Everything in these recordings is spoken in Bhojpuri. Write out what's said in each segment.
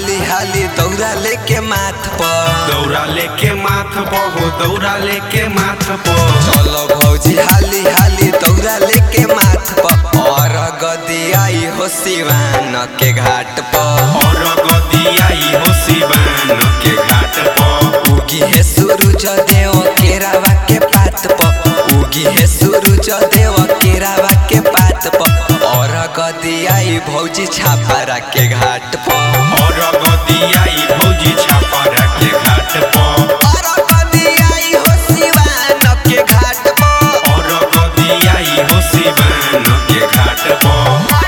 हाली हाली दौरा लेके माथ पर, दौरा लेके माथ पर हो, दौरा लेके माथ पर। चलो भौजी हाली हाली दौरा लेके माथ पर, और गदी आई हो सिवान के घाट पर, और गदी आई हो सिवान के घाट पर। उगी है सूरज देव केरावा के पात पर, उगी है सूरज देव केरावा के पात पर, और गदी आई भौजी छापरा के घाट पर, और गदी आई भौजी छापरा के घाट पर, और गदी आई हो सिवान के घाट पर, और गदी आई हो सिवान के घाट पर।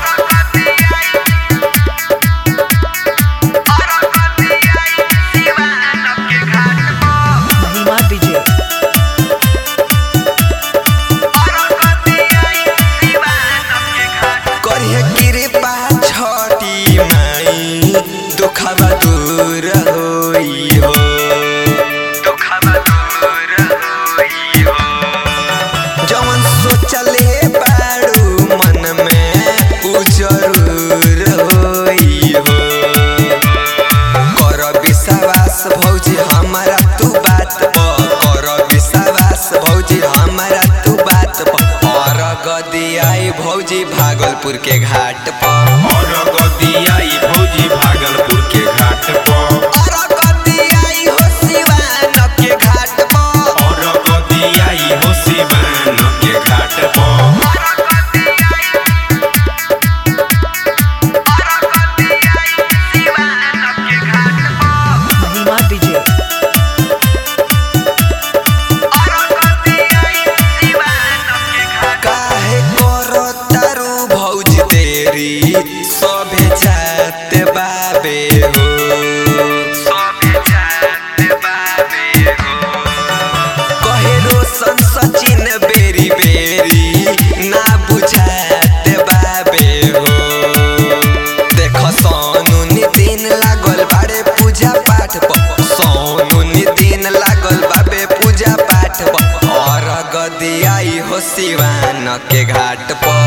दुखवा दूर होई हो, दुखवा दूर होई हो, जवन सोचले बाड़ू मन में उ जरूर होई हो। कर विश्वास भौजी हमारा तू बात पर, कर विश्वास भौजी हमारा तू बात पर, और गदी आई भौजी भागलपुर के घाट पर, और गदी आई भौजी भागलपुर के घाट पर, और गदी आई हो सिवान के घाट पर, और गदी आई हो सिवान के घाट पर। काहे करो तारू भौजी तेरी सभे जात बाबे हो, सभे जात बाबे हो, कहे रोशन सचिन बेरी बेरी ना बुझात बाबे हो। देख सोनू नितिन लागल बाड़े पूजा पाठ पर, सोनू नितिन लागल बाबे पूजा पाठ पर, और गदी आई हो सिवान के घाट पर,